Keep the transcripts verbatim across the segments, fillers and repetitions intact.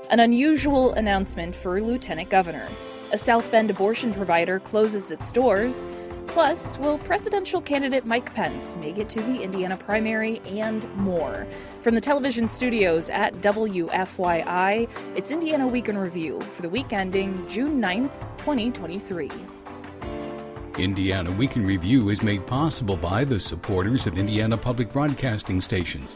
An unusual announcement for Lieutenant Governor. A South Bend abortion provider closes its doors. Plus, will presidential candidate Mike Pence make it to the Indiana primary, and more. From the television studios at W F Y I, it's Indiana Week in Review for the week ending June ninth, twenty twenty-three. Indiana Week in Review is made possible by the supporters of Indiana Public Broadcasting Stations.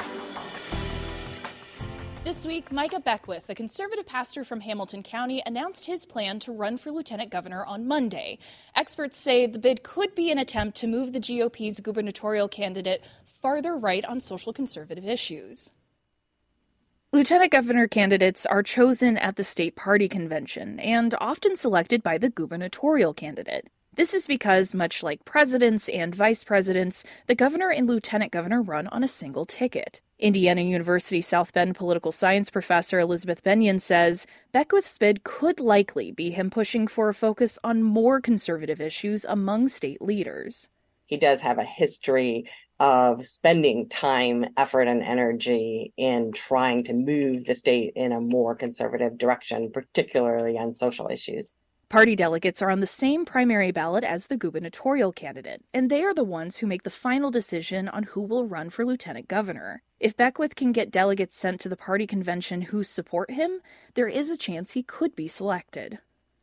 This week, Micah Beckwith, a conservative pastor from Hamilton County, announced his plan to run for lieutenant governor on Monday. Experts say the bid could be an attempt to move the G O P's gubernatorial candidate farther right on social conservative issues. Lieutenant governor candidates are chosen at the state party convention and often selected by the gubernatorial candidate. This is because, much like presidents and vice presidents, the governor and lieutenant governor run on a single ticket. Indiana University South Bend political science professor Elizabeth Benyon says Beckwith's bid could likely be him pushing for a focus on more conservative issues among state leaders. He does have a history of spending time, effort, and energy in trying to move the state in a more conservative direction, particularly on social issues. Party delegates are on the same primary ballot as the gubernatorial candidate, and they are the ones who make the final decision on who will run for lieutenant governor. If Beckwith can get delegates sent to the party convention who support him, there is a chance he could be selected.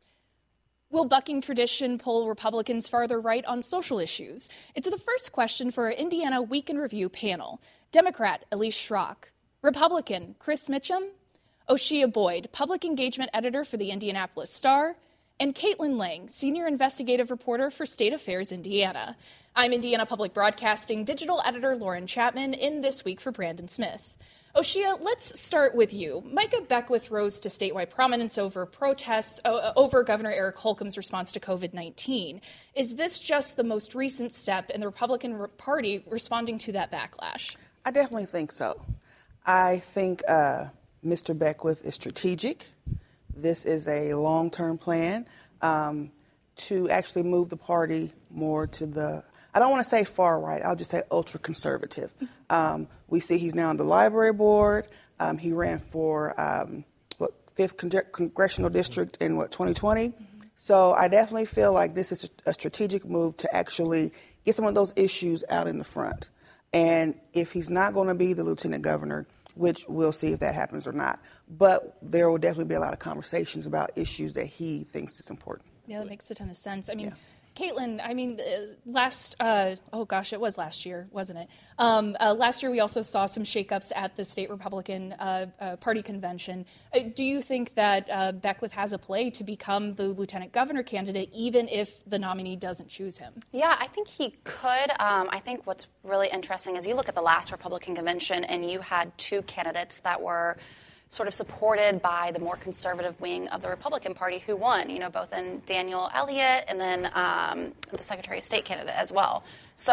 Will bucking tradition pull Republicans farther right on social issues? It's the first question for our Indiana Week in Review panel. Democrat Elise Schrock, Republican Chris Mitchum, Oshia Boyd, public engagement editor for the Indianapolis Star, and Caitlin Lang, senior investigative reporter for State Affairs Indiana. I'm Indiana Public Broadcasting digital editor Lauren Chapman in This Week for Brandon Smith. Oshia, let's start with you. Micah Beckwith rose to statewide prominence over protests uh, over Governor Eric Holcomb's response to covid nineteen. Is this just the most recent step in the Republican Party responding to that backlash? I definitely think so. I think uh, Mister Beckwith is strategic. This is a long-term plan um, to actually move the party more to the, I don't want to say far right, I'll just say ultra-conservative. Um, we see he's now on the library board. Um, he ran for, um, what, fifth Con- Congressional District in, what, twenty twenty? Mm-hmm. So I definitely feel like this is a strategic move to actually get some of those issues out in the front. And if he's not going to be the lieutenant governor, which we'll see if that happens or not. But there will definitely be a lot of conversations about issues that he thinks is important. Yeah, that makes a ton of sense. I mean, yeah. Caitlin, I mean, uh, last, uh, oh gosh, it was last year, wasn't it? Um, uh, last year we also saw some shakeups at the state Republican uh, uh, Party convention. Uh, do you think that uh, Beckwith has a play to become the lieutenant governor candidate, even if the nominee doesn't choose him? Yeah, I think he could. Um, I think what's really interesting is you look at the last Republican convention and you had two candidates that were sort of supported by the more conservative wing of the Republican Party who won, you know, both in Daniel Elliott and then um, the Secretary of State candidate as well.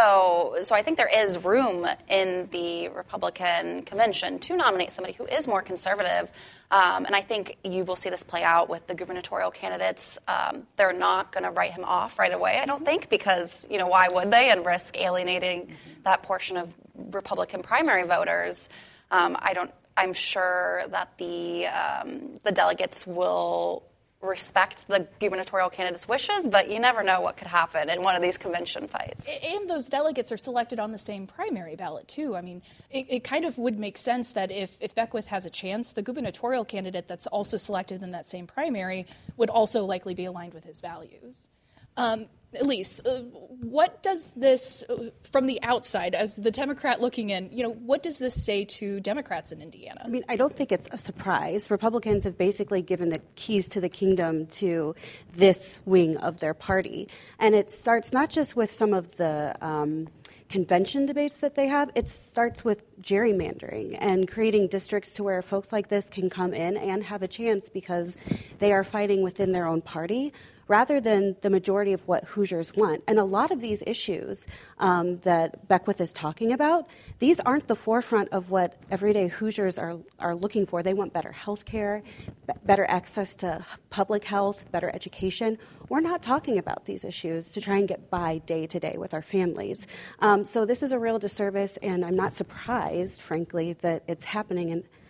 So so I think there is room in the Republican convention to nominate somebody who is more conservative. Um, and I think you will see this play out with the gubernatorial candidates. Um, they're not going to write him off right away, I don't think, because, you know, why would they, and risk alienating mm-hmm. that portion of Republican primary voters. Um, I don't I'm sure that the um, the delegates will respect the gubernatorial candidate's wishes, but you never know what could happen in one of these convention fights. And those delegates are selected on the same primary ballot, too. I mean, it, it kind of would make sense that if, if Beckwith has a chance, the gubernatorial candidate that's also selected in that same primary would also likely be aligned with his values. Um, Elise, uh, what does this, uh, from the outside, as the Democrat looking in, you know, what does this say to Democrats in Indiana? I mean, I don't think it's a surprise. Republicans have basically given the keys to the kingdom to this wing of their party. And it starts not just with some of the um, convention debates that they have, it starts with gerrymandering and creating districts to where folks like this can come in and have a chance because they are fighting within their own party, rather than the majority of what Hoosiers want. And a lot of these issues um, that Beckwith is talking about, these aren't the forefront of what everyday Hoosiers are, are looking for. They want better health care, b- better access to public health, better education. We're not talking about these issues to try and get by day to day with our families. Um, so this is a real disservice, and I'm not surprised, frankly, that it's happening. And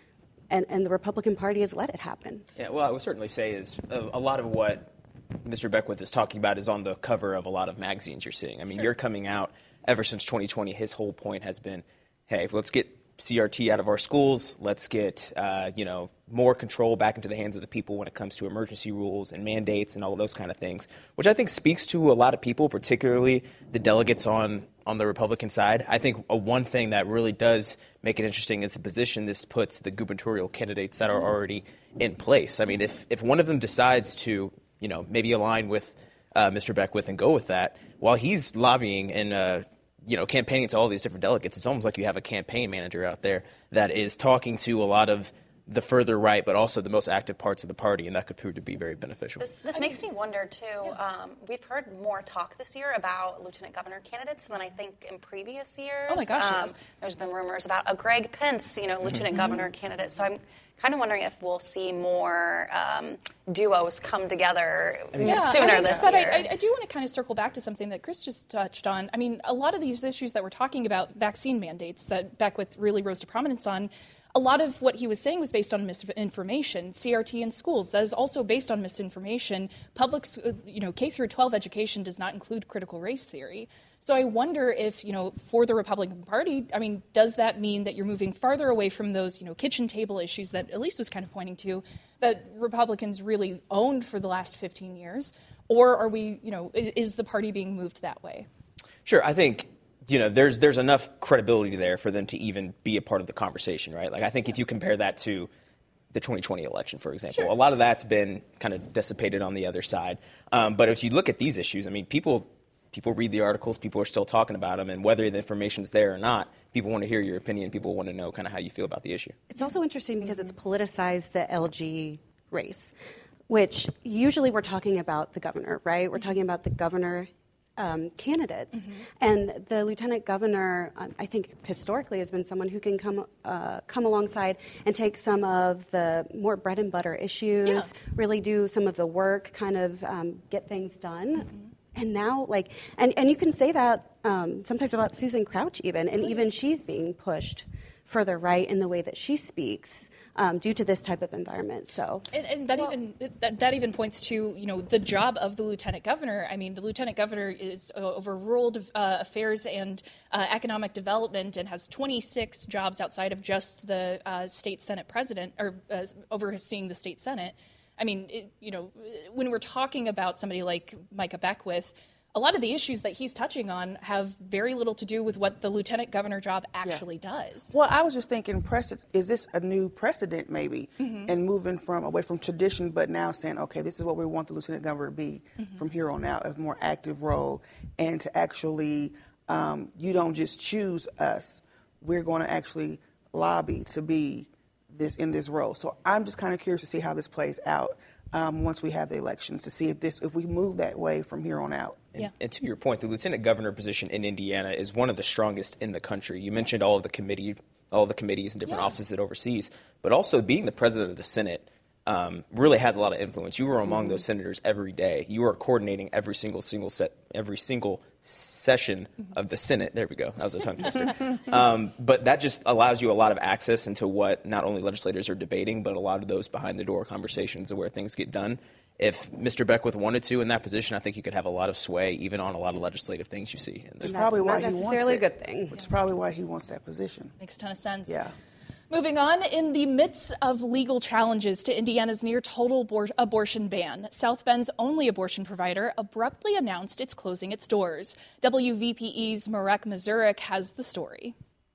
and, and the Republican Party has let it happen. Yeah, well, I would certainly say is a, a lot of what Mister Beckwith is talking about is on the cover of a lot of magazines you're seeing. I mean, sure. You're coming out ever since twenty twenty. His whole point has been, hey, let's get C R T out of our schools. Let's get, uh, you know, more control back into the hands of the people when it comes to emergency rules and mandates and all of those kind of things, which I think speaks to a lot of people, particularly the delegates on, on the Republican side. I think a one thing that really does make it interesting is the position this puts the gubernatorial candidates that are already in place. I mean, if, if one of them decides to, you know, maybe align with uh, Mister Beckwith and go with that, while he's lobbying and, uh, you know, campaigning to all these different delegates, it's almost like you have a campaign manager out there that is talking to a lot of the further right, but also the most active parts of the party, and that could prove to be very beneficial. This, this makes me wonder, too. Yeah. Um, we've heard more talk this year about lieutenant governor candidates than I think in previous years. Oh, my gosh, um, yes. There's been rumors about a Greg Pence, you know, lieutenant mm-hmm. governor candidate. So I'm kind of wondering if we'll see more um, duos come together yeah, sooner I this but year. But I, I do want to kind of circle back to something that Chris just touched on. I mean, a lot of these issues that we're talking about, vaccine mandates that Beckwith really rose to prominence on, a lot of what he was saying was based on misinformation. C R T in schools, that is also based on misinformation. Public, you know, K through twelve education does not include critical race theory. So I wonder if, you know, for the Republican Party, I mean, does that mean that you're moving farther away from those, you know, kitchen table issues that Elise was kind of pointing to, that Republicans really owned for the last fifteen years? Or are we, you know, is, is the party being moved that way? Sure, I think, you know, there's there's enough credibility there for them to even be a part of the conversation, right? Like, I think if you compare that to the twenty twenty election, for example, sure. a lot of that's been kind of dissipated on the other side. Um, but if you look at these issues, I mean, people people read the articles, people are still talking about them, and whether the information's there or not, people want to hear your opinion, people want to know kind of how you feel about the issue. It's also interesting because it's politicized the L G race, which usually we're talking about the governor, right? We're talking about the governor Um, candidates. Mm-hmm. And the lieutenant governor, um, I think historically has been someone who can come uh, come alongside and take some of the more bread and butter issues, yeah. really do some of the work, kind of um, get things done. Mm-hmm. And now, like, and, and you can say that um, sometimes about Susan Crouch even, and even she's being pushed further right in the way that she speaks um, due to this type of environment. So, and, and that well, even that, that even points to, you know, the job of the lieutenant governor. I mean, the lieutenant governor is uh, over rural uh, affairs and uh, economic development and has twenty-six jobs outside of just the uh, state senate president or uh, overseeing the state senate. I mean, it, you know, when we're talking about somebody like Micah Beckwith, a lot of the issues that he's touching on have very little to do with what the lieutenant governor job actually yeah. does. Well, I was just thinking, precedent, is this a new precedent maybe, mm-hmm. and moving from away from tradition, but now saying, okay, this is what we want the lieutenant governor to be mm-hmm. from here on out, a more active role, and to actually, um, you don't just choose us, we're going to actually lobby to be this in this role. So I'm just kind of curious to see how this plays out um, once we have the elections, to see if this if we move that way from here on out. And, yeah. and to your point, the lieutenant governor position in Indiana is one of the strongest in the country. You mentioned all of the committee, all the committees and different yeah. offices it oversees, but also being the president of the Senate um, really has a lot of influence. You were among mm-hmm. those senators every day. You are coordinating every single single set, every single session mm-hmm. of the Senate. There we go. That was a tongue twister. um, but that just allows you a lot of access into what not only legislators are debating, but a lot of those behind the door conversations of where things get done. If Mister Beckwith wanted to in that position, I think he could have a lot of sway, even on a lot of legislative things you see. Which is probably why he wants it. Necessarily a good thing. Which is probably why he wants that position. Makes a ton of sense. Yeah. Moving on, in the midst of legal challenges to Indiana's near-total abor- abortion ban, South Bend's only abortion provider abruptly announced it's closing its doors. W V P E's Marek Mazurek has the story.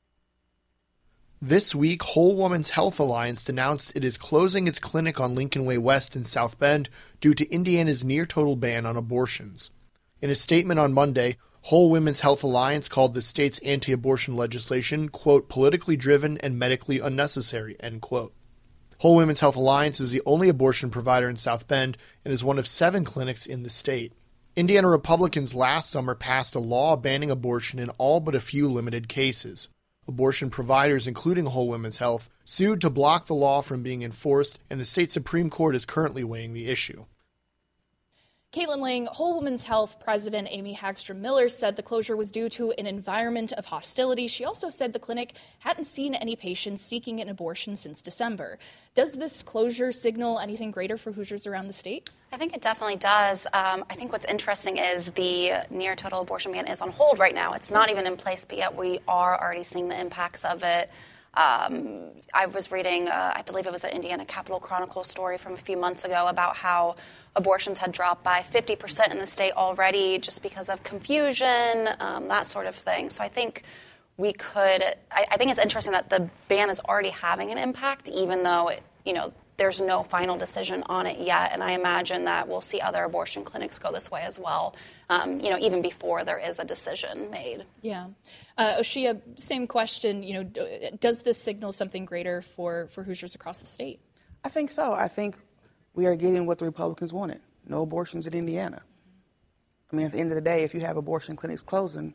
This week, Whole Woman's Health Alliance announced it is closing its clinic on Lincoln Way West in South Bend due to Indiana's near-total ban on abortions. In a statement on Monday, Whole Women's Health Alliance called the state's anti-abortion legislation, quote, politically driven and medically unnecessary, end quote. Whole Women's Health Alliance is the only abortion provider in South Bend and is one of seven clinics in the state. Indiana Republicans last summer passed a law banning abortion in all but a few limited cases. Abortion providers, including Whole Women's Health, sued to block the law from being enforced, and the state Supreme Court is currently weighing the issue. Caitlin Lang, Whole Woman's Health President Amy Hagstrom Miller said the closure was due to an environment of hostility. She also said the clinic hadn't seen any patients seeking an abortion since December. Does this closure signal anything greater for Hoosiers around the state? I think it definitely does. Um, I think what's interesting is the near total abortion ban is on hold right now. It's not even in place, but yet we are already seeing the impacts of it. Um, I was reading, uh, I believe it was an Indiana Capitol Chronicle story from a few months ago about how abortions had dropped by fifty percent in the state already just because of confusion, um, that sort of thing. So I think we could, I, I think it's interesting that the ban is already having an impact, even though, it, you know, there's no final decision on it yet. And I imagine that we'll see other abortion clinics go this way as well, um, you know, even before there is a decision made. Yeah. Uh, Oshia, same question. You know, does this signal something greater for, for Hoosiers across the state? I think so. I think we are getting what the Republicans wanted. No abortions in Indiana. I mean, at the end of the day, if you have abortion clinics closing,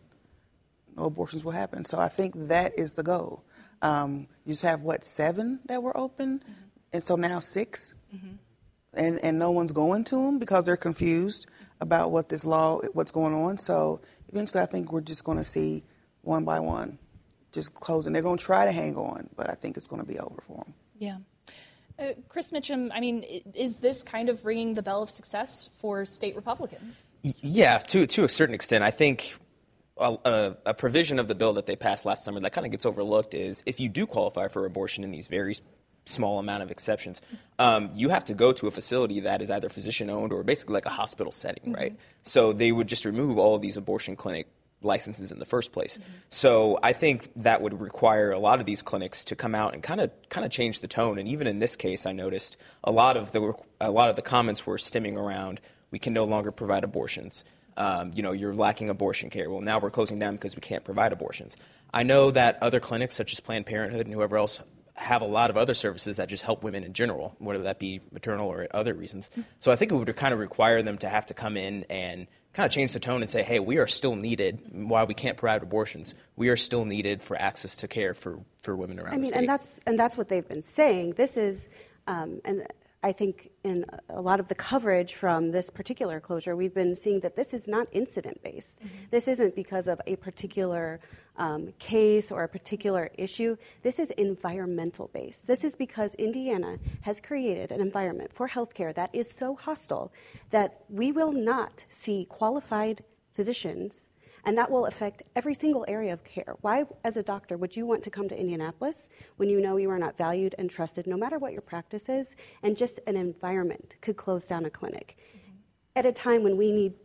no abortions will happen. So I think that is the goal. Um, you just have, what, seven that were open? Mm-hmm. And so now six? Mm-hmm. And, and no one's going to them because they're confused about what this law, what's going on. So eventually I think we're just going to see one by one just closing. They're going to try to hang on, but I think it's going to be over for them. Yeah. Uh, Chris Mitchum, I mean, is this kind of ringing the bell of success for state Republicans? Yeah, to to a certain extent. I think a, a, a provision of the bill that they passed last summer that kind of gets overlooked is if you do qualify for abortion in these very small amount of exceptions, um, you have to go to a facility that is either physician-owned or basically like a hospital setting, mm-hmm. right? So they would just remove all of these abortion clinic licenses in the first place. Mm-hmm. So I think that would require a lot of these clinics to come out and kind of kind of change the tone. And even in this case, I noticed a lot of the a lot of the comments were stemming around we can no longer provide abortions. Um, you know, you're lacking abortion care. Well, now we're closing down because we can't provide abortions. I know that other clinics such as Planned Parenthood and whoever else have a lot of other services that just help women in general, whether that be maternal or other reasons. So I think it would kind of require them to have to come in and kind of change the tone and say, hey, we are still needed. While we can't provide abortions, we are still needed for access to care for, for women around I mean, the state. And that's, and that's what they've been saying. This is, um, and I think in a lot of the coverage from this particular closure, we've been seeing that this is not incident-based. Mm-hmm. This isn't because of a particular um, case or a particular issue. This is environmental-based. This is because Indiana has created an environment for healthcare that is so hostile that we will not see qualified physicians, and that will affect every single area of care. Why, as a doctor, would you want to come to Indianapolis when you know you are not valued and trusted, no matter what your practice is, and just an environment could close down a clinic? Mm-hmm. At a time when we need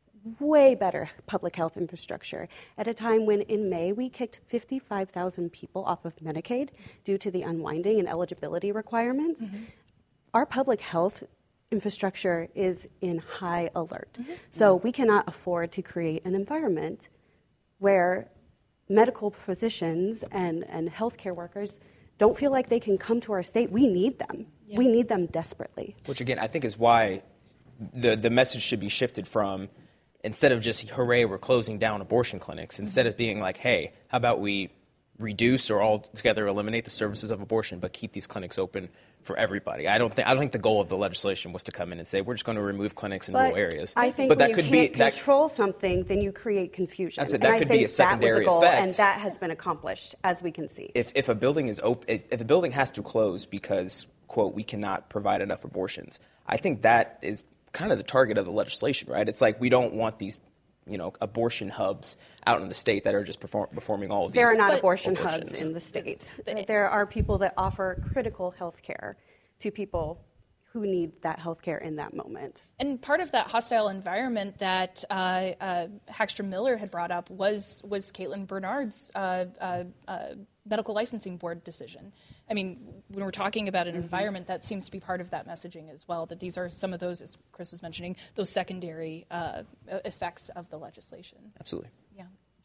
way better public health infrastructure, at a time when in May we kicked fifty-five thousand people off of Medicaid due to the unwinding and eligibility requirements, mm-hmm. our public health infrastructure is in high alert. Mm-hmm. So we cannot afford to create an environment where medical physicians and, and healthcare workers don't feel like they can come to our state. We need them. Yeah. We need them desperately. Which, again, I think is why the, the message should be shifted from, instead of just, hooray, we're closing down abortion clinics, mm-hmm. instead of being like, hey, how about we reduce or altogether eliminate the services of abortion but keep these clinics open for everybody. I don't think I don't think the goal of the legislation was to come in and say we're just going to remove clinics in but rural areas. I think but when that you could can't be, that, control something, then you create confusion. That's it. And That I could think be a secondary that was a goal, effect. and that has been accomplished, as we can see. If if a building is open, if, if a building has to close because, quote, we cannot provide enough abortions, I think that is kind of the target of the legislation, right? It's like we don't want these, you know, abortion hubs out in the state that are just perform, performing all of these. There are not but abortion abortions. hubs in the state. There are people that offer critical health care to people who need that health care in that moment. And part of that hostile environment that uh, uh, Hagstrom Miller had brought up was was Caitlin Bernard's uh, uh, uh, medical licensing board decision. I mean, when we're talking about an mm-hmm. environment, that seems to be part of that messaging as well, that these are some of those, as Chris was mentioning, those secondary uh, effects of the legislation. Absolutely. Yeah.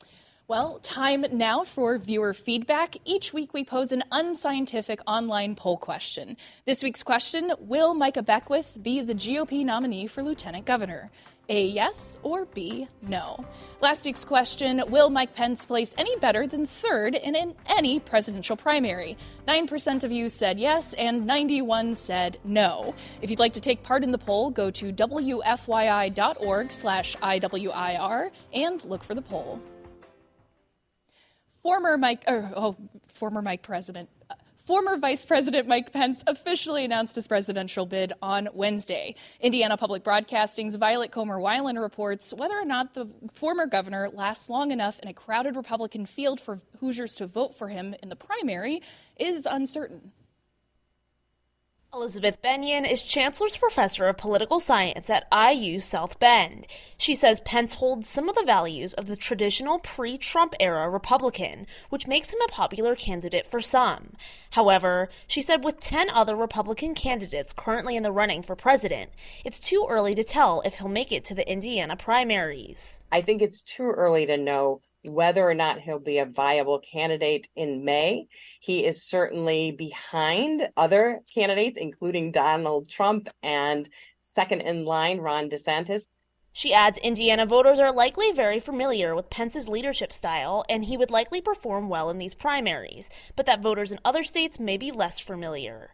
Well, time now for viewer feedback. Each week we pose an unscientific online poll question. This week's question, will Micah Beckwith be the G O P nominee for lieutenant governor? A, yes, or B, no. Last week's question, will Mike Pence place any better than third in, in any presidential primary? nine percent of you said yes, and ninety-one said no. If you'd like to take part in the poll, go to W F Y I dot org slash I W I R and look for the poll. Former Mike, or, oh, former Mike President, uh, former Vice President Mike Pence officially announced his presidential bid on Wednesday. Indiana Public Broadcasting's Violet Comer-Weiland reports whether or not the former governor lasts long enough in a crowded Republican field for Hoosiers to vote for him in the primary is uncertain. Elizabeth Benyon is Chancellor's Professor of Political Science at I U South Bend. She says Pence holds some of the values of the traditional pre-Trump era Republican, which makes him a popular candidate for some. However, she said with ten other Republican candidates currently in the running for president, it's too early to tell if he'll make it to the Indiana primaries. I think it's too early to know whether or not he'll be a viable candidate in May. He is certainly behind other candidates, including Donald Trump and second in line, Ron DeSantis. She adds Indiana voters are likely very familiar with Pence's leadership style, and he would likely perform well in these primaries, but that voters in other states may be less familiar.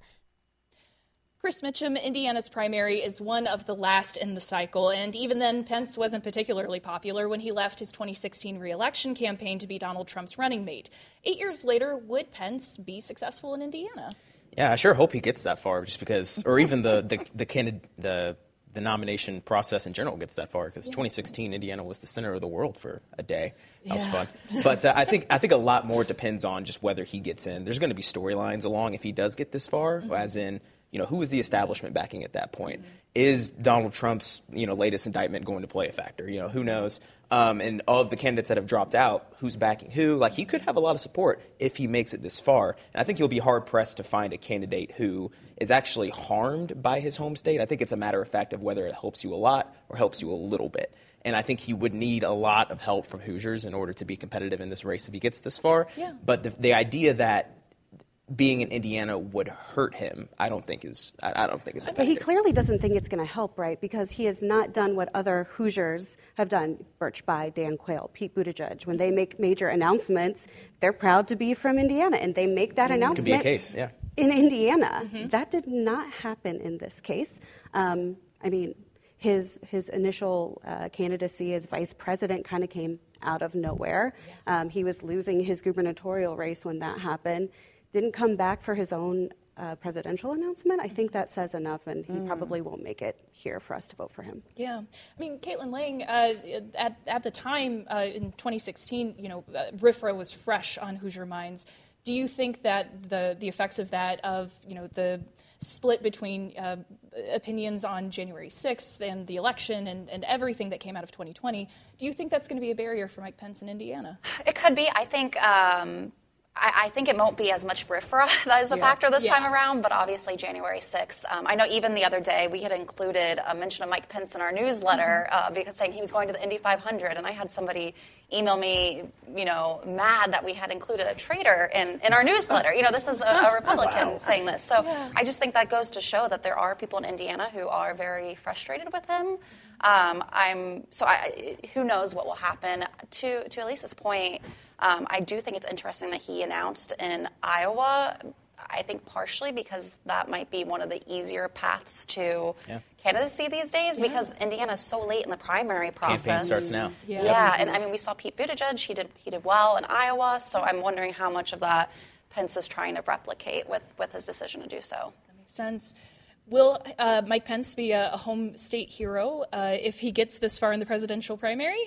Chris Mitchum, Indiana's primary is one of the last in the cycle, and even then, Pence wasn't particularly popular when he left his twenty sixteen re-election campaign to be Donald Trump's running mate. Eight years later, would Pence be successful in Indiana? Yeah, I sure hope he gets that far, just because, or even the the the candidate the. the nomination process in general gets that far, because yeah. twenty sixteen Indiana was the center of the world for a day. That yeah. was fun. But uh, I think I think a lot more depends on just whether he gets in. There's going to be storylines along if he does get this far, mm-hmm. as in, you know, who is the establishment backing at that point? Mm-hmm. Is Donald Trump's, you know, latest indictment going to play a factor? You know, who knows? Um, and of the candidates that have dropped out, who's backing who? Like, he could have a lot of support if he makes it this far. And I think you'll be hard-pressed to find a candidate who is actually harmed by his home state. I think it's a matter of fact of whether it helps you a lot or helps you a little bit. And I think he would need a lot of help from Hoosiers in order to be competitive in this race if he gets this far. Yeah. But the, the idea that being in Indiana would hurt him, I don't think is I, I don't think is a factor. But he clearly doesn't think it's going to help, right? Because he has not done what other Hoosiers have done, Birch Bayh, Dan Quayle, Pete Buttigieg. When they make major announcements, they're proud to be from Indiana, and they make that mm-hmm. announcement. Could be a case, yeah. In Indiana. Mm-hmm. That did not happen in this case. Um, I mean, his his initial uh, candidacy as vice president kind of came out of nowhere. Yeah. Um, he was losing his gubernatorial race when that happened. Didn't come back for his own uh, presidential announcement. I think that says enough, and he mm. probably won't make it here for us to vote for him. Yeah. I mean, Caitlin Lang, uh, at, at the time uh, in twenty sixteen, you know, uh, R F R A was fresh on Hoosier minds. Do you think that the, the effects of that, of, you know, the split between uh, opinions on January sixth and the election and, and everything that came out of twenty twenty, do you think that's going to be a barrier for Mike Pence in Indiana? It could be. I think... Um I, I think it won't be as much R F R A that is a yeah. factor this yeah. time around, but obviously January sixth. Um, I know even the other day we had included a mention of Mike Pence in our newsletter mm-hmm. uh, because saying he was going to the Indy five hundred, and I had somebody email me, you know, mad that we had included a traitor in, in our newsletter. You know, this is a, a Republican wow. saying this. So yeah. I just think that goes to show that there are people in Indiana who are very frustrated with him. Um, I'm so I, who knows what will happen. To to Elisa's point, um, I do think it's interesting that he announced in Iowa. I think partially because that might be one of the easier paths to yeah. candidacy these days, yeah. because Indiana is so late in the primary process. Campaign starts now. Yeah. yeah, and I mean we saw Pete Buttigieg. He did he did well in Iowa. So I'm wondering how much of that Pence is trying to replicate with with his decision to do so. That makes sense. Will uh, Mike Pence be a, a home state hero uh, if he gets this far in the presidential primary?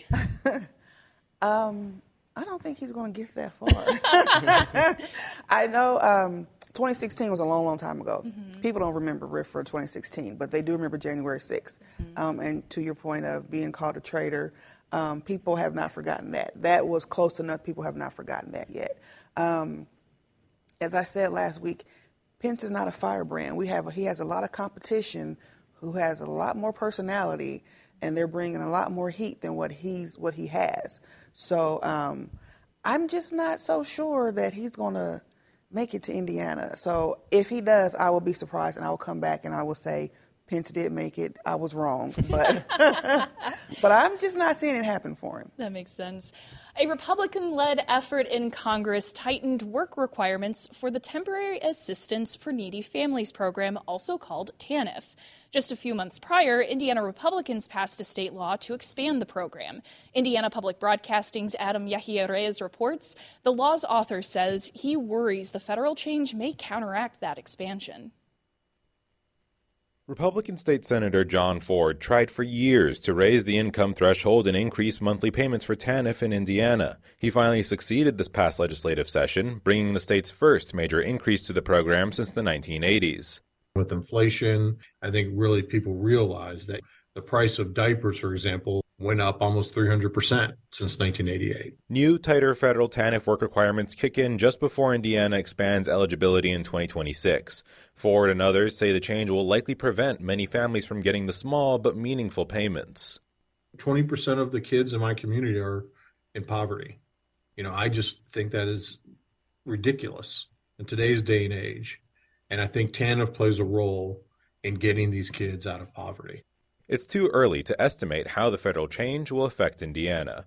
um, I don't think he's going to get that far. I know um, twenty sixteen was a long, long time ago. Mm-hmm. People don't remember R F R A twenty sixteen, but they do remember January sixth. Mm-hmm. Um, and to your point of being called a traitor, um, people have not forgotten that. That was close enough. People have not forgotten that yet. Um, as I said last week, Pence is not a firebrand. We have a, he has a lot of competition who has a lot more personality, and they're bringing a lot more heat than what he's what he has. So um, I'm just not so sure that he's going to make it to Indiana. So if he does, I will be surprised, and I will come back and I will say, Pence did make it. I was wrong. But, but I'm just not seeing it happen for him. That makes sense. A Republican-led effort in Congress tightened work requirements for the Temporary Assistance for Needy Families program, also called TANF. Just a few months prior, Indiana Republicans passed a state law to expand the program. Indiana Public Broadcasting's Adam Yahia Reyes reports the law's author says he worries the federal change may counteract that expansion. Republican State Senator John Ford tried for years to raise the income threshold and increase monthly payments for TANF in Indiana. He finally succeeded this past legislative session, bringing the state's first major increase to the program since the nineteen eighties. With inflation, I think really people realize that the price of diapers, for example, went up almost three hundred percent since nineteen eighty-eight. New, tighter federal TANF work requirements kick in just before Indiana expands eligibility in twenty twenty-six. Ford and others say the change will likely prevent many families from getting the small but meaningful payments. twenty percent of the kids in my community are in poverty. You know, I just think that is ridiculous in today's day and age. And I think TANF plays a role in getting these kids out of poverty. It's too early to estimate how the federal change will affect Indiana.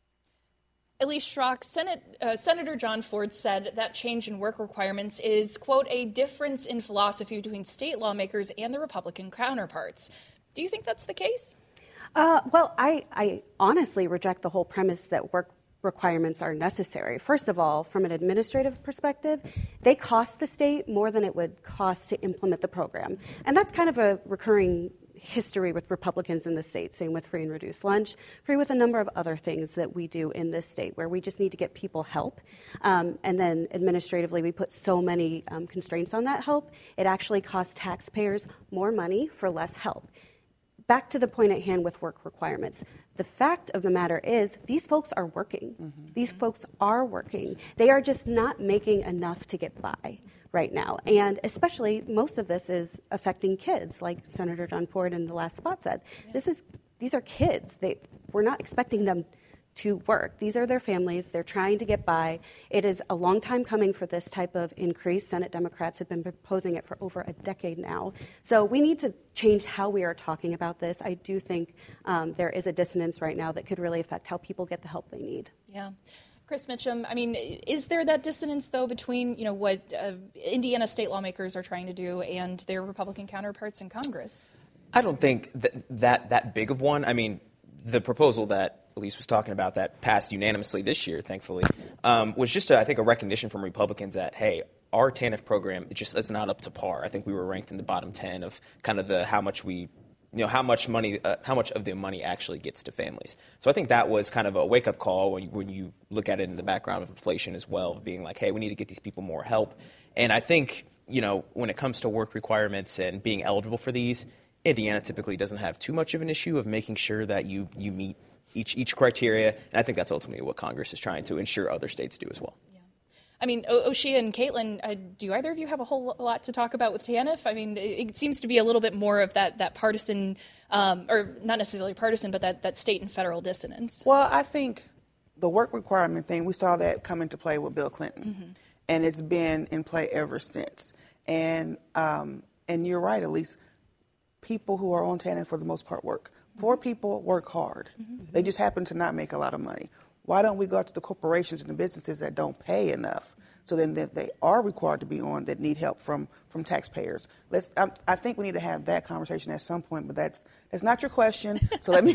Elise Schrock, Senate, uh, Senator John Ford said that change in work requirements is, quote, a difference in philosophy between state lawmakers and the Republican counterparts. Do you think that's the case? Uh, well, I, I honestly reject the whole premise that work requirements are necessary. First of all, from an administrative perspective, they cost the state more than it would cost to implement the program. And that's kind of a recurring history with Republicans in the state, same with free and reduced lunch, free with a number of other things that we do in this state where we just need to get people help. Um, and then administratively, we put so many um, constraints on that help, it actually costs taxpayers more money for less help. Back to the point at hand with work requirements. The fact of the matter is these folks are working. Mm-hmm. These folks are working. They are just not making enough to get by right now. And especially most of this is affecting kids, like Senator John Ford in the last spot said. Yeah. This is these are kids. They we're not expecting them to work. These are their families. They're trying to get by. It is a long time coming for this type of increase. Senate Democrats have been proposing it for over a decade now. So we need to change how we are talking about this. I do think um, there is a dissonance right now that could really affect how people get the help they need. Yeah. Chris Mitchum, I mean, is there that dissonance, though, between, you know, what uh, Indiana state lawmakers are trying to do and their Republican counterparts in Congress? I don't think that that, that big of one. I mean, the proposal that Elise was talking about that passed unanimously this year, thankfully, um, was just, a, I think, a recognition from Republicans that, hey, our TANF program it just is not up to par. I think we were ranked in the bottom ten of kind of the how much we, you know, how much money, uh, how much of the money actually gets to families. So I think that was kind of a wake-up call when you, when you look at it in the background of inflation as well, of being like, hey, we need to get these people more help. And I think, you know, when it comes to work requirements and being eligible for these, Indiana typically doesn't have too much of an issue of making sure that you you meet each each criteria, and I think that's ultimately what Congress is trying to ensure other states do as well. Yeah. I mean, o- Oshia and Caitlin, uh, do either of you have a whole lot to talk about with TANF? I mean, it, it seems to be a little bit more of that that partisan, um, or not necessarily partisan, but that, that state and federal dissonance. Well, I think the work requirement thing, we saw that come into play with Bill Clinton, mm-hmm. and it's been in play ever since. And um, and you're right, Elise. People who are on TANF for the most part work. Poor people work hard. Mm-hmm. They just happen to not make a lot of money. Why don't we go out to the corporations and the businesses that don't pay enough, so then that they are required to be on, that need help from from taxpayers? Let's. I, I think we need to have that conversation at some point, but that's that's not your question. So let me.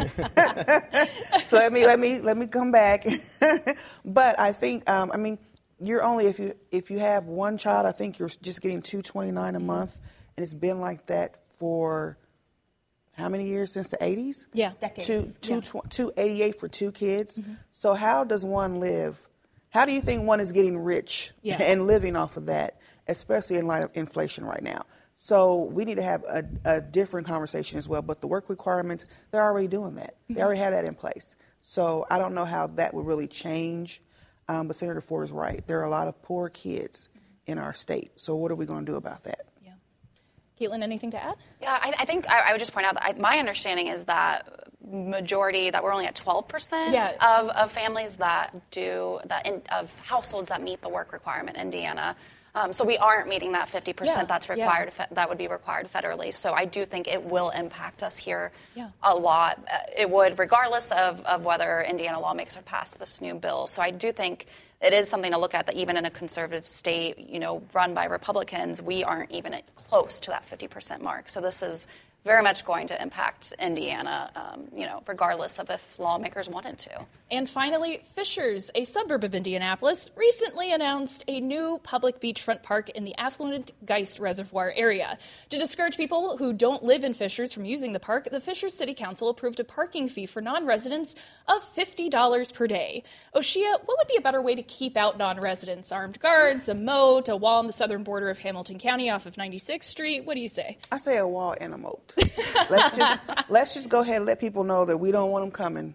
so let me let me let me come back. But I think um, I mean you're only if you if you have one child, I think you're just getting two twenty-nine a month, and it's been like that for. How many years since the eighties? Yeah, decades. Two, two, yeah. tw- two eighty-eight for two kids. Mm-hmm. So how does one live? How do you think one is getting rich yeah. and living off of that, especially in light of inflation right now? So we need to have a, a different conversation as well. But the work requirements, they're already doing that. Mm-hmm. They already have that in place. So I don't know how that would really change. Um, but Senator Ford is right. There are a lot of poor kids in our state. So what are we going to do about that? Caitlin, anything to add? Yeah, I, I think I, I would just point out that I, my understanding is that majority, that we're only at twelve percent yeah. of, of families that do, that in, of households that meet the work requirement in Indiana. Um, so we aren't meeting that fifty percent yeah, that's required, yeah. that would be required federally. So I do think it will impact us here yeah. a lot. It would, regardless of, of whether Indiana lawmakers pass this new bill. So I do think it is something to look at, that even in a conservative state, you know, run by Republicans, we aren't even close to that fifty percent mark. So this is very much going to impact Indiana, um, you know, regardless of if lawmakers wanted to. And finally, Fishers, a suburb of Indianapolis, recently announced a new public beachfront park in the affluent Geist Reservoir area. To discourage people who don't live in Fishers from using the park, the Fishers City Council approved a parking fee for non-residents of fifty dollars per day. Oshia, what would be a better way to keep out non-residents? Armed guards, a moat, a wall on the southern border of Hamilton County off of ninety-sixth Street? What do you say? I say a wall and a moat. let's just let's just go ahead and let people know that we don't want them coming,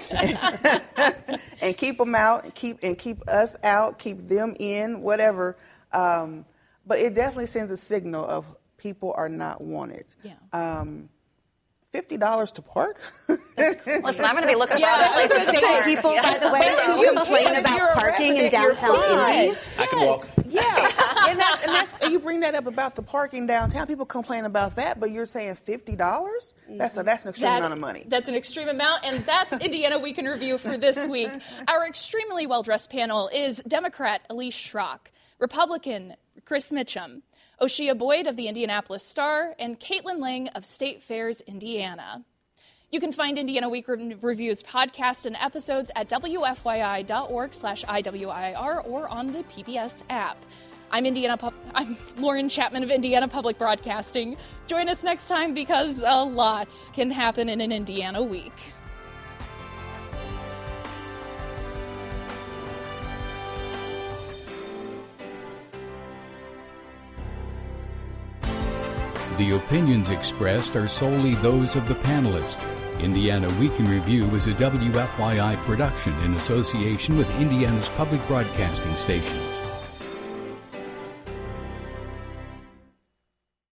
and keep them out, and keep and keep us out, keep them in, whatever. Um, but it definitely sends a signal of people are not wanted. Yeah. Um, Fifty dollars to park? Listen, I'm going to be looking for yeah, other places to park. People, yeah. by the way, who you complain about parking in downtown Indy. Yes. I can walk. Yeah, and that's, and that's you bring that up about the parking downtown. People complain about that, but you're saying fifty dollars? Mm-hmm. That's a, that's an extreme that, amount of money. That's an extreme amount, and that's Indiana Week in Review for this week. Our extremely well-dressed panel is Democrat Elise Schrock, Republican Chris Mitchum, Oshia Boyd of the Indianapolis Star, and Caitlin Lang of State Fairs Indiana. You can find Indiana Week Re- Review's podcast and episodes at W F Y I dot org slash I W I R or on the P B S app. I'm Indiana. Pu- I'm Lauren Chapman of Indiana Public Broadcasting. Join us next time because a lot can happen in an Indiana week. The opinions expressed are solely those of the panelists. Indiana Week in Review is a W F Y I production in association with Indiana's public broadcasting station.